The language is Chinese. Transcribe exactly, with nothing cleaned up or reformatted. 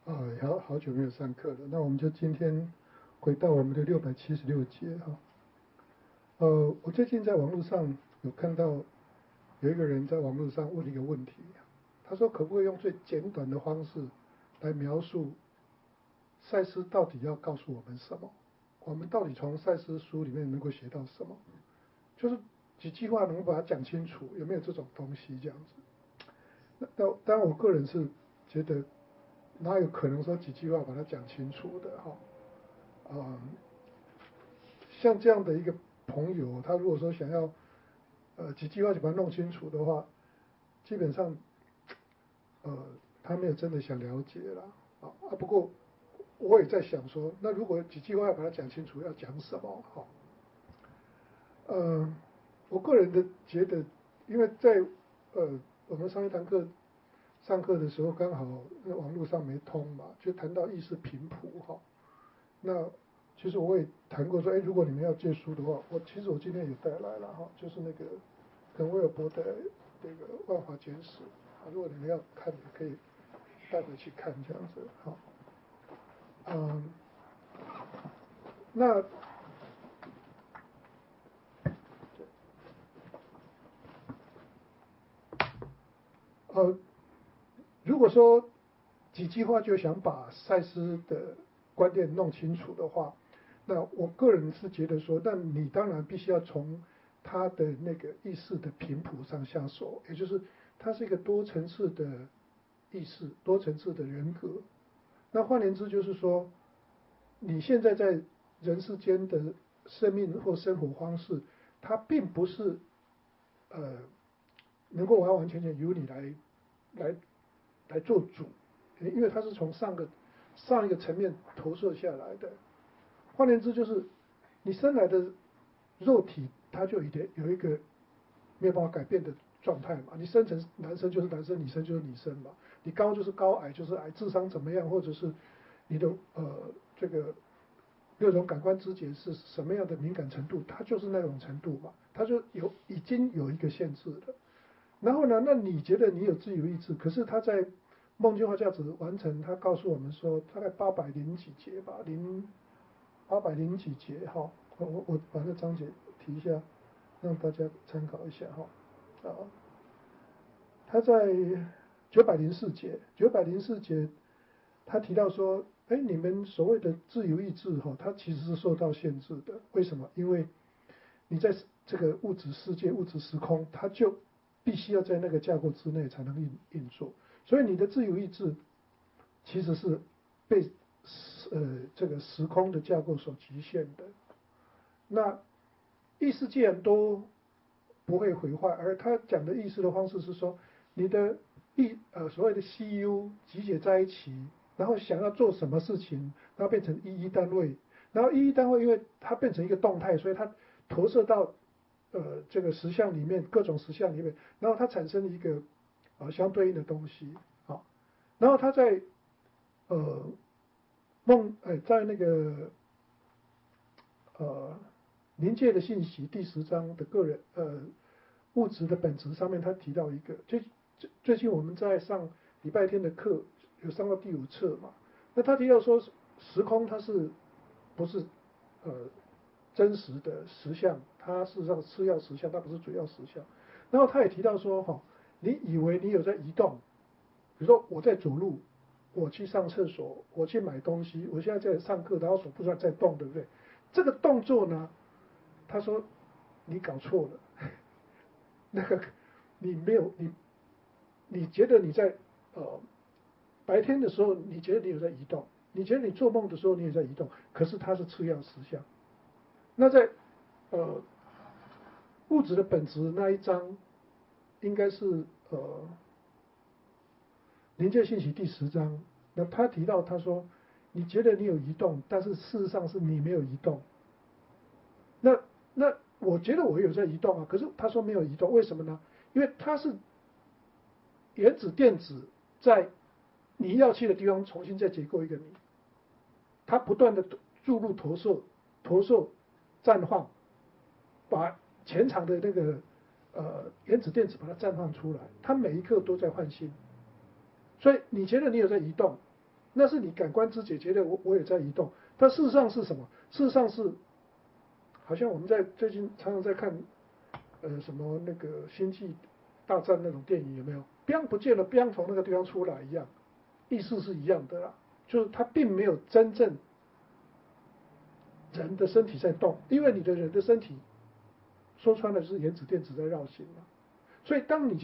啊，好好久没有上课了，那我们就今天回到我们的六百七十六节哈。呃，我最近在网络上有看到有一个人在网络上问一个问题，他说可不可以用最简短的方式来描述赛斯到底要告诉我们什么？我们到底从赛斯书里面能够学到什么？就是几句话能把它讲清楚，有没有这种东西这样子？那那当然，我个人是觉得哪有可能说几句话把它讲清楚的哈？啊、像这样的一个朋友，他如果说想要呃几句话就把它弄清楚的话，基本上呃他没有真的想了解了啊啊。不过我也在想说，那如果几句话要把它讲清楚，要讲什么？哈，呃，我个人的觉得，因为在呃我们上一堂课上课的时候，刚好那网络上没通嘛，就谈到意识频谱哈。那其实我也谈过说，哎，如果你们要借书的话，我其实我今天也带来了哈，就是那个肯威尔伯的这个《万华简史》啊，如果你们要看，也可以带回去看这样子哈。嗯，那呃，如果说几句话就想把赛斯的观点弄清楚的话，那我个人是觉得说，那你当然必须要从他的那个意识的频谱上下手，也就是它是一个多层次的意识、多层次的人格。那换言之，就是说，你现在在人世间的生命或生活方式，它并不是呃能够完完全全由你来来来做主，因为它是从上个上一个层面投射下来的。换言之，就是你生来的肉体，它就有点有一个没有办法改变的状态嘛。你生成男生就是男生，女生就是女生嘛。你高就是高，矮就是矮，智商怎么样，或者是你的呃这个六种感官知觉是什么样的敏感程度，它就是那种程度嘛。它就有已经有一个限制的。然后呢，那你觉得你有自由意志，可是他在梦境化价值完成，他告诉我们说，大概八百零几节吧，零八百零几节哈，我我我把那章节提一下，让大家参考一下哈。啊，他在九百零四节，九百零四节，他提到说，哎，你们所谓的自由意志哈，它其实是受到限制的。为什么？因为你在这个物质世界、物质时空，它就必须要在那个架构之内才能运运作，所以你的自由意志其实是被呃这个时空的架构所局限的。那意识既然都不会毁坏，而他讲的意识的方式是说，你的意呃所谓的 C U 集结在一起，然后想要做什么事情，然后变成一一单位，然后一一单位因为它变成一个动态，所以它投射到呃这个实相里面，各种实相里面，然后它产生一个呃相对应的东西啊，然后它在呃梦呃在那个呃临界的信息第十章的个人呃物质的本质上面，他提到一个，最最最近我们在上礼拜天的课有上到第五册嘛，那他提到说时空它是不是呃真实的实相，它事实上是次要实相，它不是主要实相。然后他也提到说哈，你以为你有在移动，比如说我在走路，我去上厕所，我去买东西，我现在在上课，然后手不断在动，对不对？这个动作呢，他说你搞错了，那个你没有你，你觉得你在呃白天的时候，你觉得你有在移动，你觉得你做梦的时候你也在移动，可是它是次要实相。那在呃物质的本质那一章，应该是呃临界信息第十章，那他提到他说，你觉得你有移动，但是事实上是你没有移动。那那我觉得我有在移动啊，可是他说没有移动，为什么呢？因为它是原子电子在你要去的地方重新再结构一个你，它不断的注入投射、投射、绽放，把前场的那个呃原子电子把它绽放出来，它每一刻都在换新。所以你觉得你有在移动， 那是你感官知觉觉得我我也在移动，但事实上是什么？事实上是，好像我们在最近常常在看，呃，什么那个星际大战那种电影有没有？biang 不见了，biang 从那个地方出来一样，意思是一样的啦，就是它并没有真正人的身体在动，因为你的人的身体说穿了是原子电子在绕行嘛，所以当你